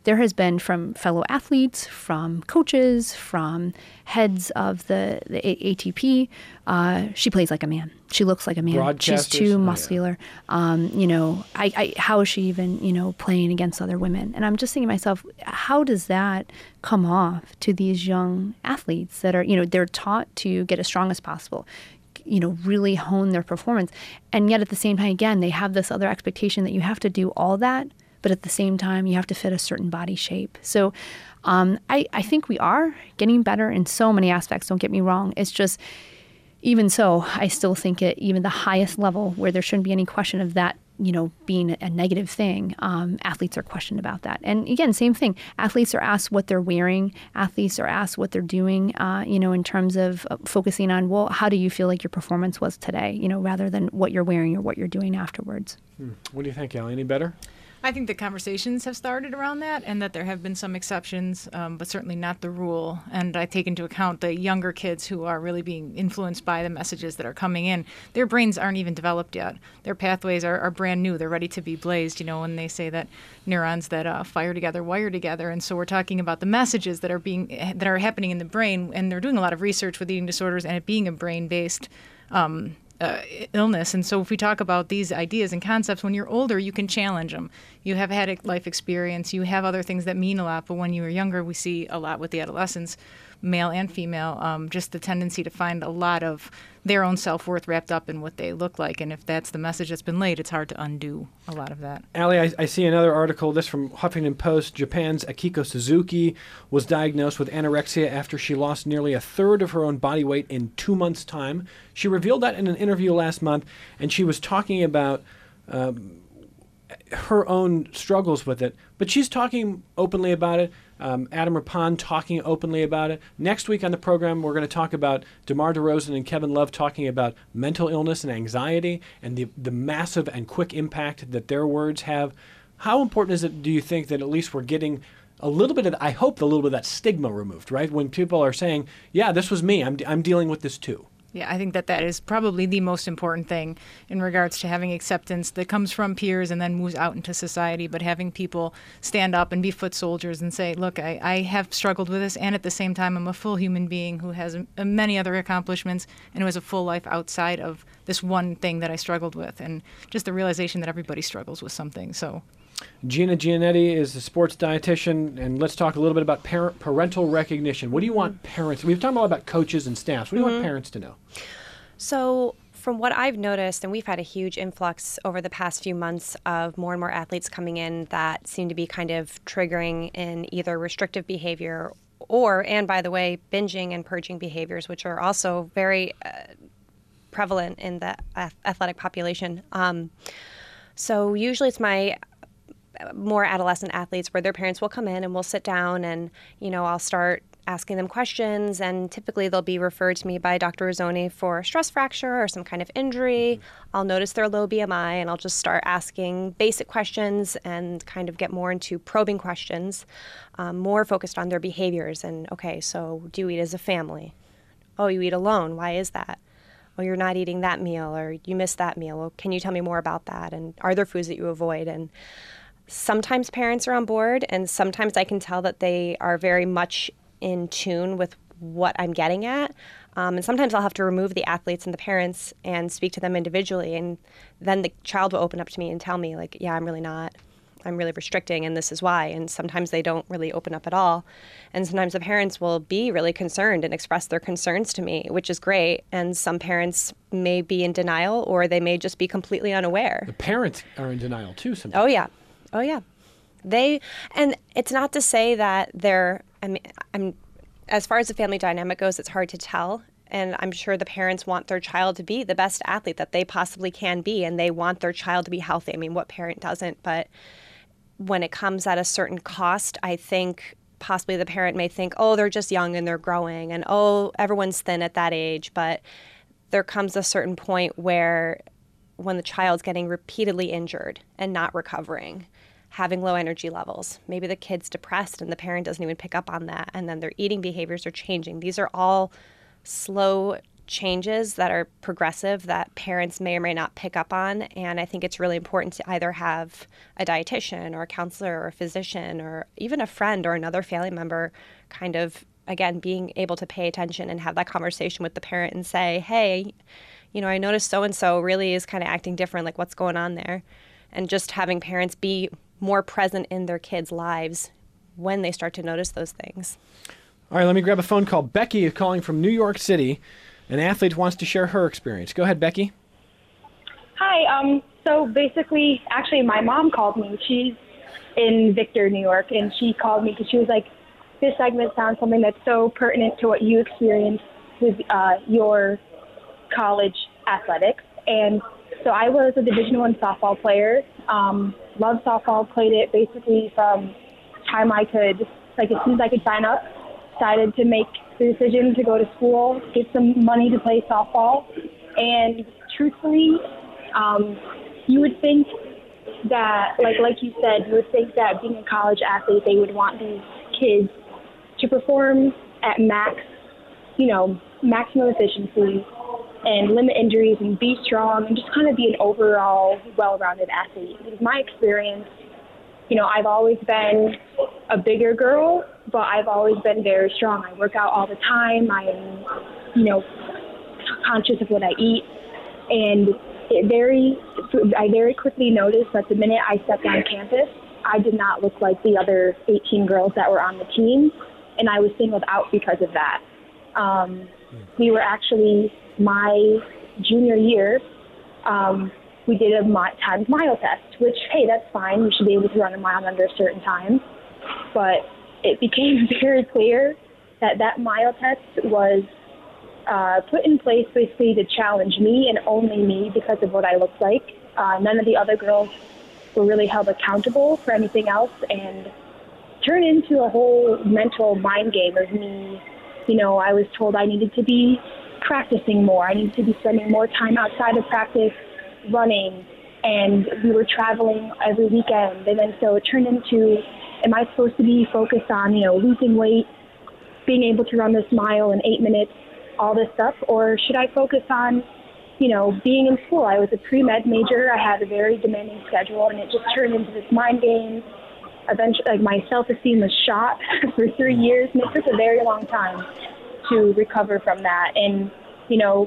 there has been from fellow athletes, from coaches, from heads of the, the A T P, uh, she plays like a man. She looks like a man. She's too muscular. Oh, yeah. um, you know, I, I, how is she even, you know, playing against other women? And I'm just thinking to myself, how does that come off to these young athletes that are, you know, they're taught to get as strong as possible, you know, really hone their performance. And yet at the same time, again, they have this other expectation that you have to do all that, but at the same time, you have to fit a certain body shape. So um, I, I think we are getting better in so many aspects. Don't get me wrong. It's just, even so, I still think at even the highest level where there shouldn't be any question of that, you know, being a negative thing, um, athletes are questioned about that. And again, same thing. Athletes are asked what they're wearing. Athletes are asked what they're doing, uh, you know, in terms of uh, focusing on, well, how do you feel like your performance was today, you know, rather than what you're wearing or what you're doing afterwards. Hmm. What do you think, Allie? Any better? I think the conversations have started around that, and that there have been some exceptions, um, but certainly not the rule. And I take into account the younger kids who are really being influenced by the messages that are coming in. Their brains aren't even developed yet. Their pathways are, are brand new. They're ready to be blazed, you know, when they say that neurons that uh, fire together wire together. And so we're talking about the messages that are being that are happening in the brain, and they're doing a lot of research with eating disorders and it being a brain-based um Uh, illness. And so if we talk about these ideas and concepts, when you're older, you can challenge them. You have had a life experience. You have other things that mean a lot. But when you were younger, we see a lot with the adolescents, male and female, um, just the tendency to find a lot of their own self-worth wrapped up in what they look like. And if that's the message that's been laid, it's hard to undo a lot of that. Allie, I, I see another article, this from Huffington Post. Japan's Akiko Suzuki was diagnosed with anorexia after she lost nearly a third of her own body weight in two months' time. She revealed that in an interview last month, and she was talking about um, her own struggles with it. But she's talking openly about it. Um, Adam Rippon talking openly about it. Next week on the program, we're going to talk about DeMar DeRozan and Kevin Love talking about mental illness and anxiety and the, the massive and quick impact that their words have. How important is it, do you think, that at least we're getting a little bit of, I hope, a little bit of that stigma removed, right? When people are saying, yeah, this was me, I'm, I'm dealing with this too. Yeah, I think that that is probably the most important thing in regards to having acceptance that comes from peers and then moves out into society, but having people stand up and be foot soldiers and say, look, I, I have struggled with this, and at the same time, I'm a full human being who has a, many other accomplishments and who has a full life outside of this one thing that I struggled with, and just the realization that everybody struggles with something. So. Gina Giannetti is a sports dietitian, and let's talk a little bit about parent, parental recognition. What do you want parents, we've talked a lot about coaches and staffs, what do you mm-hmm. want parents to know? So from what I've noticed, and we've had a huge influx over the past few months of more and more athletes coming in that seem to be kind of triggering in either restrictive behavior or, and by the way, binging and purging behaviors, which are also very uh, prevalent in the athletic population. Um, so usually it's my more adolescent athletes where their parents will come in and we'll sit down and, you know, I'll start asking them questions, and typically they'll be referred to me by Doctor Rizzoni for a stress fracture or some kind of injury. Mm-hmm. I'll notice their low B M I and I'll just start asking basic questions and kind of get more into probing questions, um, more focused on their behaviors. And, okay, so do you eat as a family? Oh, you eat alone. Why is that? Oh, you're not eating that meal, or you missed that meal. Well, can you tell me more about that? And are there foods that you avoid? And sometimes parents are on board, and sometimes I can tell that they are very much in tune with what I'm getting at. Um, and sometimes I'll have to remove the athletes and the parents and speak to them individually. And then the child will open up to me and tell me, like, yeah, I'm really not, I'm really restricting, and this is why. And sometimes they don't really open up at all. And sometimes the parents will be really concerned and express their concerns to me, which is great. And some parents may be in denial, or they may just be completely unaware. The parents are in denial too sometimes. Oh, yeah. Oh, yeah. They, and it's not to say that they're, I mean, I'm, as far as the family dynamic goes, it's hard to tell. And I'm sure the parents want their child to be the best athlete that they possibly can be, and they want their child to be healthy. I mean, what parent doesn't? But when it comes at a certain cost, I think possibly the parent may think, oh, they're just young and they're growing, and oh, everyone's thin at that age. But there comes a certain point where when the child's getting repeatedly injured and not recovering, having low energy levels, maybe the kid's depressed and the parent doesn't even pick up on that, and then their eating behaviors are changing. These are all slow changes that are progressive that parents may or may not pick up on. And I think it's really important to either have a dietitian or a counselor or a physician or even a friend or another family member kind of, again, being able to pay attention and have that conversation with the parent and say, hey, you know, I noticed so-and-so really is kind of acting different, like what's going on there? And just having parents be more present in their kids' lives when they start to notice those things. All right, let me grab a phone call. Becky is calling from New York City. An athlete wants to share her experience. Go ahead, Becky. Hi. Um, so basically, actually, my mom called me. She's in Victor, New York, and she called me because she was like, this segment sounds something that's so pertinent to what you experienced with uh, your college athletics. And so I was a Division I softball player. Um, loved softball, played it basically from time I could, like as soon as I could sign up, decided to make the decision to go to school, get some money to play softball. And truthfully, um, you would think that, like like you said, you would think that being a college athlete, they would want these kids to perform at max, you know, maximum efficiency and limit injuries and be strong and just kind of be an overall well-rounded athlete. Because my experience, you know, I've always been a bigger girl, but I've always been very strong. I work out all the time. I am, you know, conscious of what I eat. And it very, I very quickly noticed that the minute I stepped on campus, I did not look like the other eighteen girls that were on the team. And I was singled out because of that. Um, we were actually, my junior year, um, we did a mi- timed mile test, which, hey, that's fine. You should be able to run a mile under a certain time. But it became very clear that that mile test was uh, put in place basically to challenge me and only me because of what I looked like. Uh, none of the other girls were really held accountable for anything else, and turned into a whole mental mind game of me. You know, I was told I needed to be practicing more. I needed to be spending more time outside of practice running, and we were traveling every weekend. And then so it turned into, am I supposed to be focused on, you know, losing weight, being able to run this mile in eight minutes, all this stuff, or should I focus on, you know, being in school? I was a pre-med major. I had a very demanding schedule, and it just turned into this mind game. Eventually, like, my self-esteem was shot for three years, and it took a very long time to recover from that. And, you know,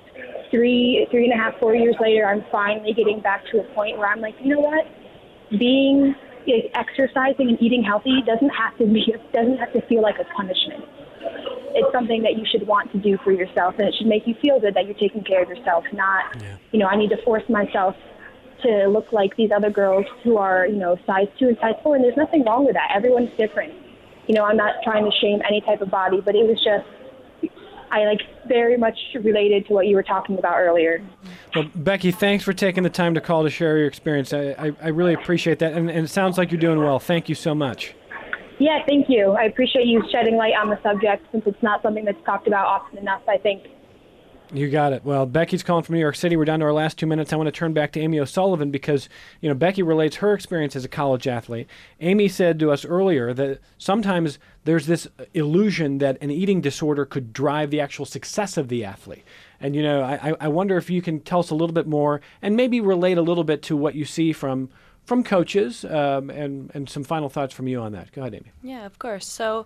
three, three and a half, four years later, I'm finally getting back to a point where I'm like, you know what? Being, like, exercising and eating healthy doesn't have to be, doesn't have to feel like a punishment. It's something that you should want to do for yourself, and it should make you feel good that you're taking care of yourself, not, yeah. you know, I need to force myself to look like these other girls who are, you know, size two and size four, and there's nothing wrong with that. Everyone's different. You know, I'm not trying to shame any type of body, but it was just, I like very much related to what you were talking about earlier. Well, Becky, thanks for taking the time to call to share your experience. I, I, I really appreciate that, and, and it sounds like you're doing well. Thank you so much. Yeah, thank you. I appreciate you shedding light on the subject since it's not something that's talked about often enough, I think. You got it. Well, Becky's calling from New York City. We're down to our last two minutes. I want to turn back to Amy O'Sullivan because, you know, Becky relates her experience as a college athlete. Amy said to us earlier that sometimes there's this illusion that an eating disorder could drive the actual success of the athlete. And, you know, I, I wonder if you can tell us a little bit more and maybe relate a little bit to what you see from from coaches um, and, and some final thoughts from you on that. Go ahead, Amy. Yeah, of course. So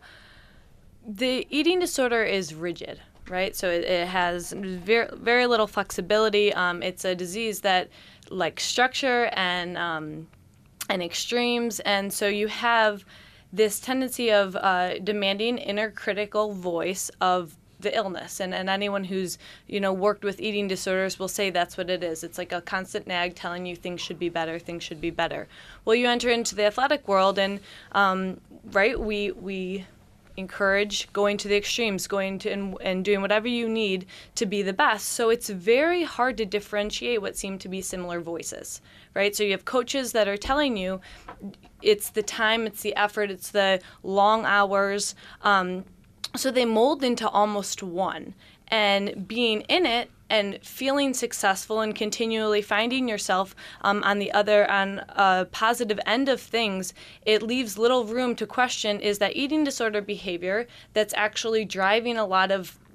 the eating disorder is rigid. Right, so it, it has very, very little flexibility. Um, it's a disease that likes structure and um, and extremes, and so you have this tendency of uh, demanding inner critical voice of the illness. And, and anyone who's you know worked with eating disorders will say that's what it is. It's like a constant nag telling you things should be better, things should be better. Well, you enter into the athletic world, and um, right, we we. encourage going to the extremes, going to and, and doing whatever you need to be the best. So it's very hard to differentiate what seem to be similar voices, right? So you have coaches that are telling you it's the time, it's the effort, it's the long hours. Um, so they mold into almost one. And being in it and feeling successful and continually finding yourself um, on the other, on a positive end of things, it leaves little room to question, is that eating disorder behavior that's actually driving a lot of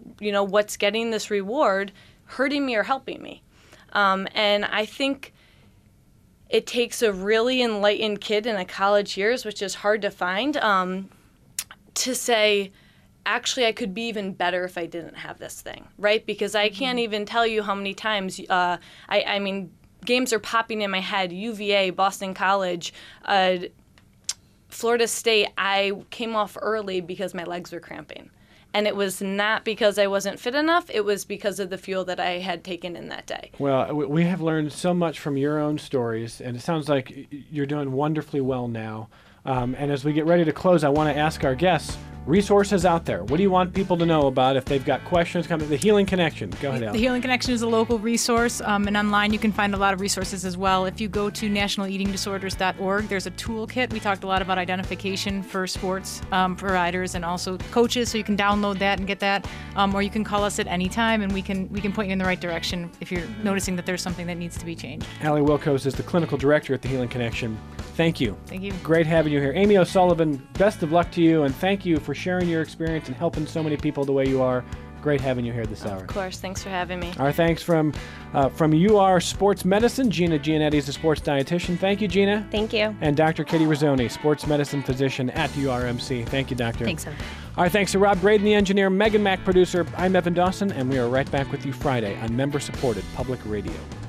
you know, what's getting this reward hurting me or helping me? Um, and I think it takes a really enlightened kid in a college years, which is hard to find, um, to say, actually, I could be even better if I didn't have this thing, right? Because I can't even tell you how many times, uh, I, I mean, games are popping in my head, U V A, Boston College, uh, Florida State. I came off early because my legs were cramping. And it was not because I wasn't fit enough. It was because of the fuel that I had taken in that day. Well, we have learned so much from your own stories, and it sounds like you're doing wonderfully well now. Um, and as we get ready to close, I want to ask our guests, resources out there. What do you want people to know about if they've got questions coming? The Healing Connection. Go ahead, Al. The Healing Connection is a local resource, um, and online you can find a lot of resources as well. If you go to national eating disorders dot org, there's a toolkit. We talked a lot about identification for sports um, providers and also coaches, so you can download that and get that, um, or you can call us at any time, and we can we can point you in the right direction if you're noticing that there's something that needs to be changed. Allie Wilkos is the clinical director at the Healing Connection. Thank you. Thank you. Great having you here. Amy O'Sullivan, best of luck to you, and thank you for sharing your experience and helping so many people the way you are. Great having you here this hour. Of course. Thanks for having me. Our thanks from uh, from U R Sports Medicine. Gina Giannetti is a sports dietitian. Thank you, Gina. Thank you. And Doctor Katie Rizzoni, sports medicine physician at U R M C. Thank you, Doctor. Thanks, Evan. Our thanks to Rob Braden, the engineer, Megan Mack, producer. I'm Evan Dawson, and we are right back with you Friday on member-supported public radio.